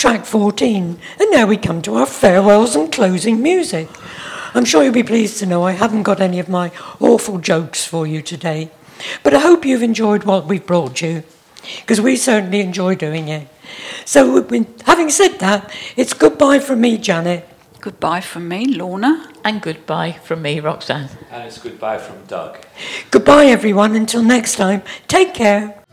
track 14. And now we come to our farewells and closing music. I'm sure you'll be pleased to know I haven't got any of my awful jokes for you today. But I hope you've enjoyed what we've brought you, because we certainly enjoy doing it. So having said that, it's goodbye from me, Janet. Goodbye from me, Lorna. And goodbye from me, Roxanne. And it's goodbye from Doug. Goodbye, everyone. Until next time, take care.